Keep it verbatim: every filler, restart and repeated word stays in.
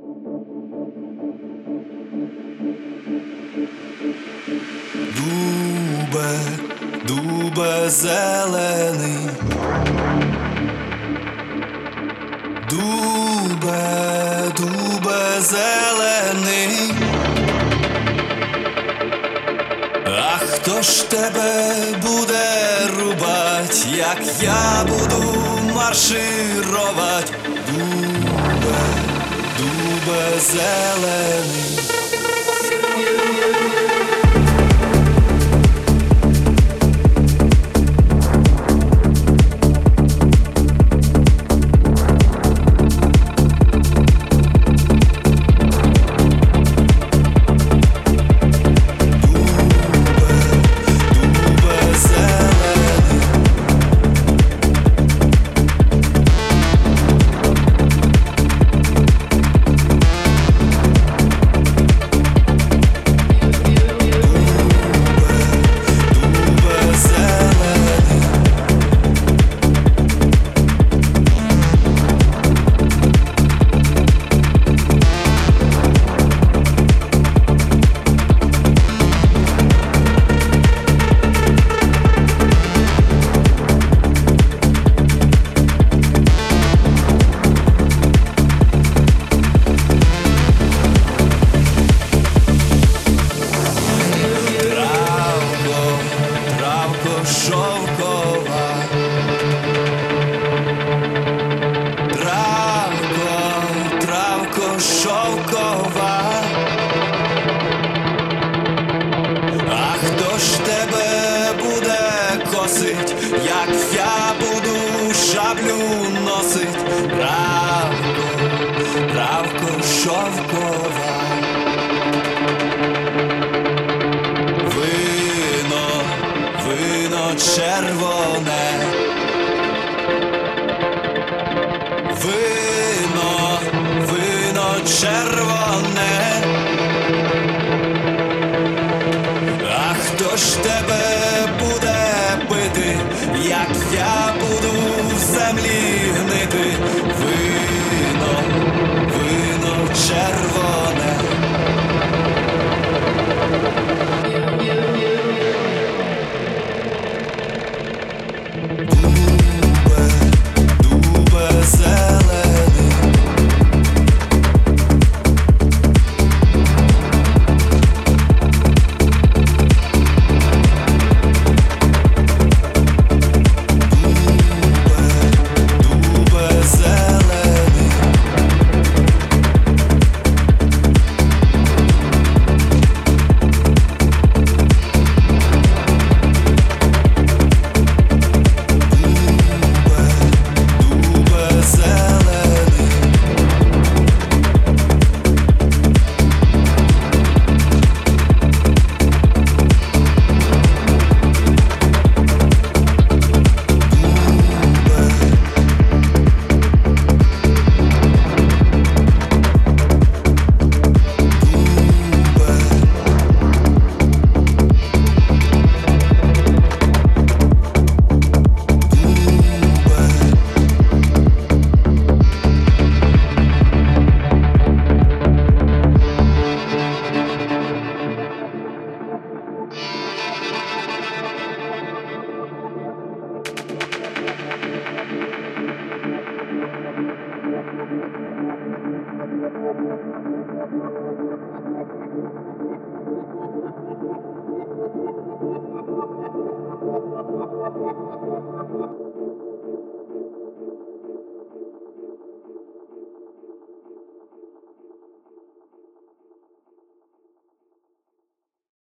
Дубе, дубе зелений, дубе, дубе зелений, а хто ж тебе буде рубать, як я буду марширувати? Дубе, дубе зелений. Шовкова, травко, травко шовкова, а хто ж тебе буде косить, як я буду шаблю носить? Травко, травко шовкова. Вино червоне, вино, вино червоне, а хто ж тебе буде пити, як я буду в землі гнити? Вино, вино червоне.